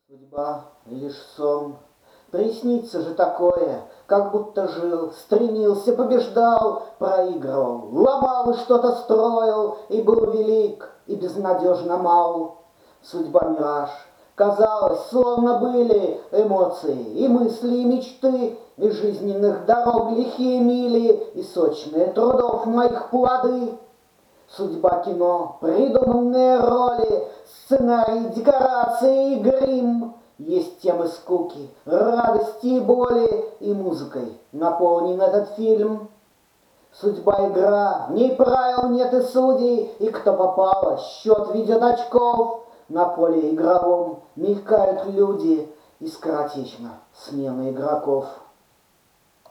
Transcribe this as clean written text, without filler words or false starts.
Судьба лишь сон. Приснится же такое, как будто жил, стремился, побеждал, проигрывал, ломал и что-то строил, и был велик, и безнадежно мал. Судьба мираж. Казалось, словно были эмоции, и мысли, и мечты, и жизненных дорог лихие мили, и сочные трудов моих плоды. Судьба кино, придуманные роли, сценарий, декорации и грим. Есть темы скуки, радости и боли, и музыкой наполнен этот фильм. Судьба игра, в ней правил нет и судей, и кто попало, счет ведет очков. На поле игровом мелькают люди, и скоротечно смена игроков.